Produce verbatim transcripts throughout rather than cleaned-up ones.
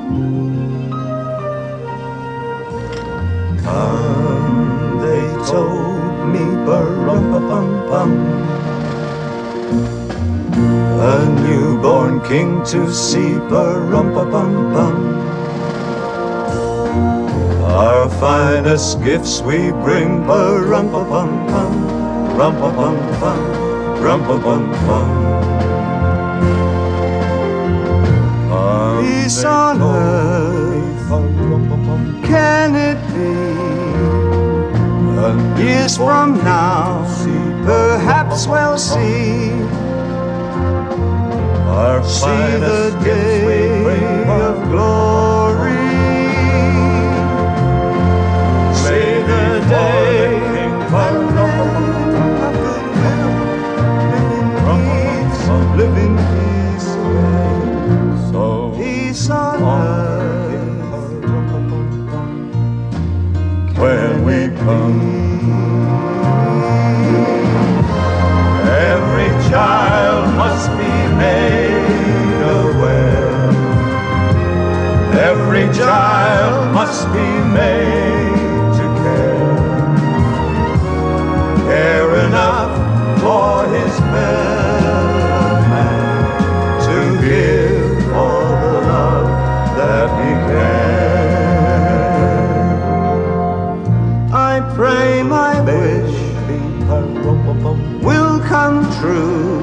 Come, they told me, ba-rum-pa-pum-pum, a newborn king to see, ba-rum-pa-pum-pum. Our finest gifts we bring, ba-rum-pa-pum-pum, rum-pa-pum-pum, rum-pa-pum-pum. Peace on earth, can it be? Years from now, perhaps we'll see. Our see the day of glory. See the day when men of goodwill live in peace, live in peace. So peace on earth when we come. Every child must be made aware. Every child must be made to care. Care enough for his fellow man, to give all the love that he can. I pray my wish will come true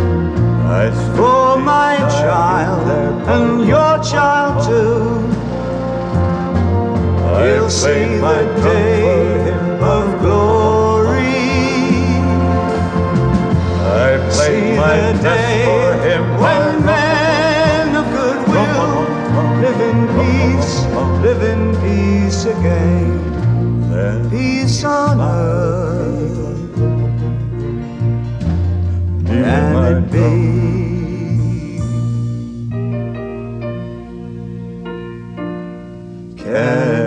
for my child and your child too. He'll see the day of glory. I play my day for him when men of goodwill live in peace, live in peace again. Peace on earth. Can it be? Can